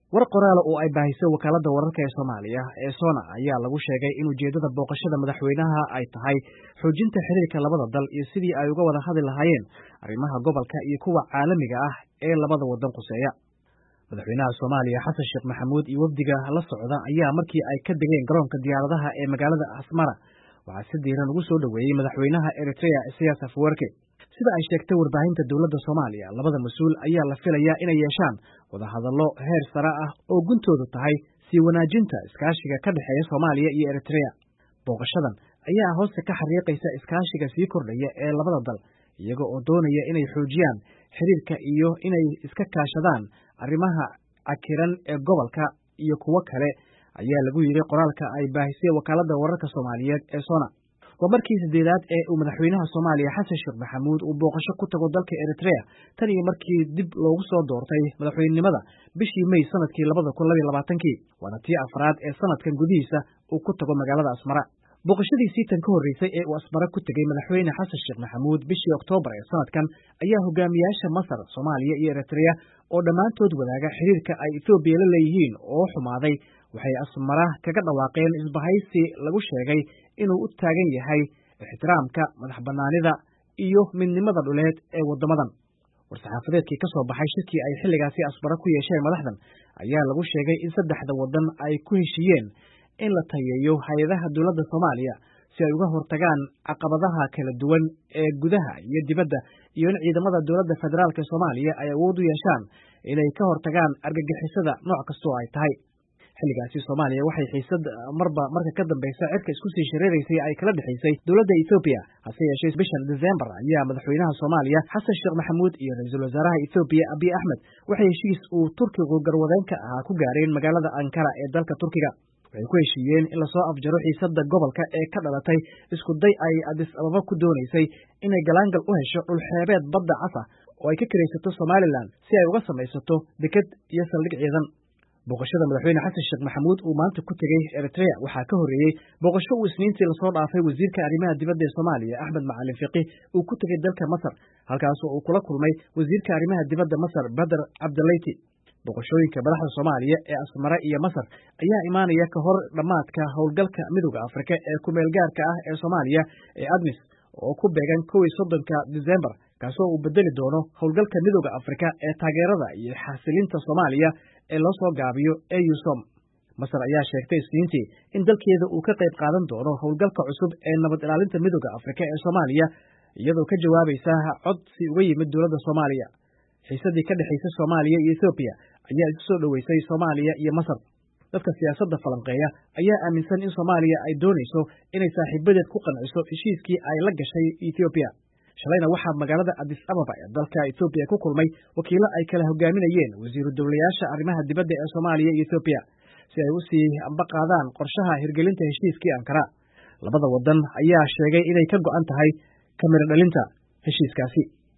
war qoraal oo ay baahisay wakaaladda wararka ee Soomaaliya ee Sona ayaa lagu sheegay in ujeedada booqashada madaxweynaha ay tahay xoojinta xiriirka labada dal iyo sidii ay uga wada hadli lahaayeen arrimaha gobolka iyo kuwa caalamiga ah ee labada wadan quseeya. Madaxweynaha Soomaaliya Xasan Sheekh Maxamuud iyo wafdiga la socda ayaa markii ay ka degeen garoonka diyaaradaha ee magaalada Asmara waxaa si diiran ugu soo dhaweeyay madaxweynaha Eritrea Isaias Afwerki. Sida ay sheegtay warbaahinta dowladda Soomaaliya, labada mas'uul ayaa la filayaa inay yeeshaan wada hadallo heer sare ah oo guntoodu tahay sii wanaajinta iskaashiga ka dhexeeya Soomaaliya iyo Eritrea. Booqashadan ayaa hoosta ka xariiqaysa iskaashiga sii kordhaya ee labada dal, iyaga oo doonaya inay xoojiyaan xiriirka iyo inay iska kaashadaan arrimaha cakiran ee gobolka iyo kuwo kale, ayaa lagu yidhi qoraalka ay baahisay wakaaladda wararka Soomaaliyeed ee Sona. Waa markii sideedaad ee uu madaxweynaha Soomaaliya Xasan Sheekh Maxamuud uu booqasho ku tago dalka Eritrea tan iyo markii dib loogu soo doortay madaxweynenimada bishii May sanadkii 2022, waana tii afraad ee sanadkan gudihiisa uu ku tago magaalada Asmara. Booqashadiisii tan ka horreysay ee uu Asmara ku tegay madaxweyne Xasan Sheekh Maxamuud bishii Oktoobar ee sanadkan ayaa hogaamiyaasha Masar, Soomaaliya iyo Eritrea oo dhammaantood wadaaga xiriirka ay Itoobiya la leeyihiin oo xumaaday waxay Asmara kaga dhawaaqeen isbahaysi lagu sheegay inuu u taagan yahay ixtiraamka madaxbannaanida iyo midnimada dhuleed ee waddamadan. War-saxaafadeedkii ka soo baxay shirkii ay xilligaasi Asmara ku yeesheen madaxdan ayaa lagu sheegay in saddexda waddan ay ku heshiiyeen in la tayeeyo hay-adaha dowladda Soomaaliya si ay uga hortagaan caqabadaha kala duwan ee gudaha iyo dibadda, iyo in ciidamada dowladda federaalk ee Soomaaliya ay awood u yeeshaan inay ka hortagaan argagixisada nooc kastoo ay tahay. Xilligaasi Soomaaliya waxay xiisad marka ka dambaysa cirka isku sii shareeraysay ay kala dhexaysay dowladda Itoobiya. Hase yeeshee bishan December ayaa madaxweynaha Soomaaliya Xasan Sheekh Maxamuud iyo ra'iisul wasaaraha Itoobiya Abiy Ahmed waxay heshiis uu Turkigu garwadeenka ahaa ku gaareen magaalada Ankara ee dalka Turkiga. Waxay ku heshiiyeen in la soo afjaro xiisadda gobolka ee ka dhalatay isku day ay Addis Ababa ku doonaysay inay galaangal u hesho dhul xeebeed badda cas ah oo ay ka kiraysato Somaliland si ay uga samaysato deked iyo saldhig ciidan. Booqashada madaxweyne Xasan Sheekh Maxamuud uu maanta ku tegay Eritrea waxaa ka horreeyay booqasho uu Isniintii lasoo dhaafay wasiirka arrimaha dibadda ee Soomaaliya Axmed Macalin Fiqi uu ku tegay dalka Masar, halkaas oo uu kula kulmay wasiirka arrimaha dibadda Masar Badr Abdulayti. Booqashooyinka madaxda Soomaaliya ee Asmara iyo Masar ayaa imaanaya ka hor dhammaadka howlgalka Midowga Afrika ee ku meel gaarka ah ee Soomaaliya ee ADMIS oo ku beegan 31 December, kaasoo uu bedeli doono howlgalka Midowga Afrika ee taageerada iyo xasilinta Soomaaliya ee loo soo gaabiyo EUSOM. Masar ayaa sheegtay Isniintii in dalkeeda uu ka qayb qaadan doono howlgalka cusub ee nabad ilaalinta Midowga Afrika ee Soomaaliya, iyadoo ka jawaabaysa codsi uga yimid dowladda Soomaaliya. Xiisadii ka dhexaysay Soomaaliya iyo Itoobiya ayaa isu soo dhaweysay Soomaaliya iyo Masar. Dadka siyaasadda falanqeeya ayaa aaminsan in Soomaaliya ay doonayso inay saaxiibadeed ku qanciso heshiiskii ay la gashay Itoobiya. Shalayna waxaa magaalada Addis Ababa ee dalka Itoobiya ku kulmay wakiilo ay kala hogaaminayeen wasiiru dowlayaasha arrimaha dibadda ee Soomaaliya iyo Itoobiya si ay u sii ambaqaadaan qorshaha hirgelinta heshiiskii Ankara. Labada waddan ayaa sheegay inay ka go'an tahay ka miro dhalinta heshiiskaasi.